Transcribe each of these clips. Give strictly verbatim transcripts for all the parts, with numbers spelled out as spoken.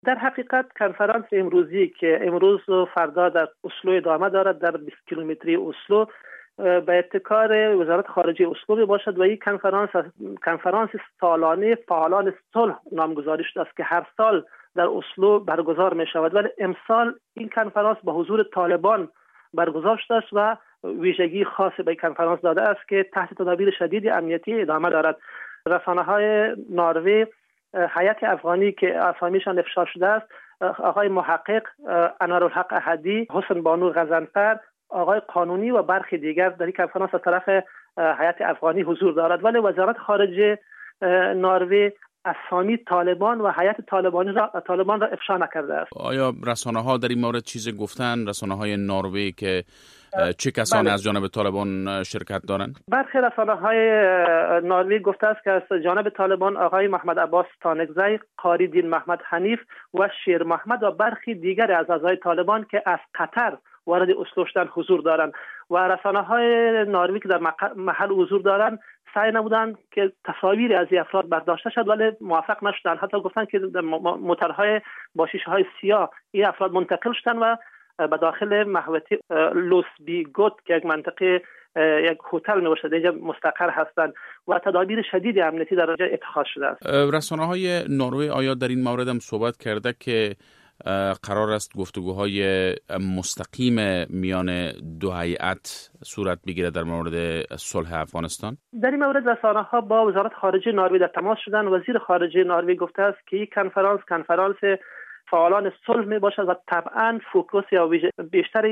در حقیقت کنفرانس امروزی که امروز و فردا در اسلو ادامه دارد، در بیست کیلومتری اسلو به ابتکار وزارت خارجه اسلو باشد و این کنفرانس کنفرانس سالانه فعالان صلح نامگذاری شده است که هر سال در اسلو برگزار می شود، ولی امسال این کنفرانس با حضور طالبان برگزار شده است و ویژگی خاصی به کنفرانس داده است که تحت تدابیر شدید امنیتی ادامه دارد. رسانه‌های نروژ هیئت افغانی که اسامیشان افشا شده است، آقای محقق انارالحق احدی، حسن بانو غضنفر، آقای قانونی و برخی دیگر در این کنفرانس از طرف هیئت افغانی حضور دارد، ولی وزارت خارجه نروژ اسامی طالبان و هیئت طالبانی را طالبان را افشا نکرده است. آیا رسانه‌ها در این مورد چیزی گفتن؟ رسانه‌های نروژ که چه کسانی بله. از جانب طالبان شرکت دارند؟ برخی رسانه‌های نروژ گفته است که از جانب طالبان آقای محمد عباس تانکزی، قاری دین محمد حنیف و شیر محمد و برخی دیگر از اعضای طالبان که از قطر وارد اسلو شدن حضور دارند و رسانه‌های نروژ که در محل حضور دارند سعی نمودند که تصاویر از این افراد برداشته شد، ولی موفق نشدند. حتی گفتند که در موتورهای با شیشه‌های سیاه این افراد منتقل شدند و به داخل محوطه لوس بی گوت که یک منطقه یک هتل میباشد اینجا مستقر هستند و تدابیر شدید امنیتی در آنجا اتخاذ شده است. رسانه‌های نروژ آیا در این مورد هم صحبت کرده که قرار است گفتگوهای مستقیم میان دو هیئت صورت بگیره در مورد صلح افغانستان؟ در این مورد رسانه‌ها با وزارت خارجه نروژ در تماس شدند. وزیر خارجه نروژ گفته است که این کنفرانس کنفرانس فعالان صلح می باشد و طبعا فوکوس یا بیشتر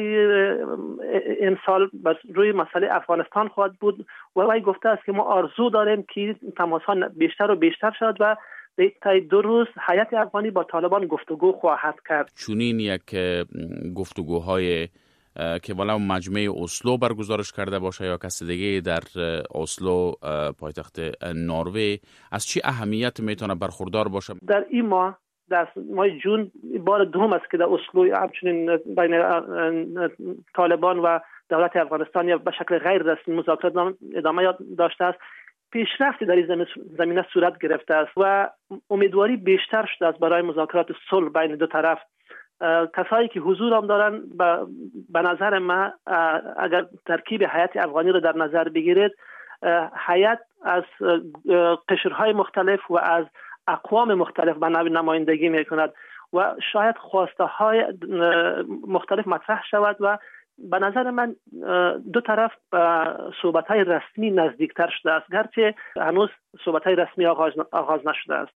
این سال بر روی مسئله افغانستان خواهد بود و وی گفته است که ما آرزو داریم که تماس‌ها بیشتر و بیشتر شد و تا دو روز هیئت افغانی با طالبان گفتگو خواهد کرد. چونین یک گفتگوهای که والا مجمع اسلو برگزارش کرده باشه یا کسی دیگه در اسلو پایتخت نروژ از چی اهمیت میتونه برخوردار باشه؟ در این ماه در ماه جون بار دوم است که در اسلو همچنین بین طالبان و دولت افغانستان یا به شکل غیر رسمی مذاکرات ادامه داشته است. پیشرفتی در این زمینه صورت گرفته است و امیدواری بیشتر شده است برای مذاکرات صلح بین دو طرف. کسایی که حضور هم دارن به نظر من اگر ترکیب هیئت افغانی رو در نظر بگیرید، هیئت از قشرهای مختلف و از اقوام مختلف به نوع نمایندگی میکند و شاید خواسته های مختلف مطرح شود و به نظر من دو طرف به صحبت های رسمی نزدیکتر شده است، گرچه هنوز صحبت های رسمی آغاز, آغاز نشده است.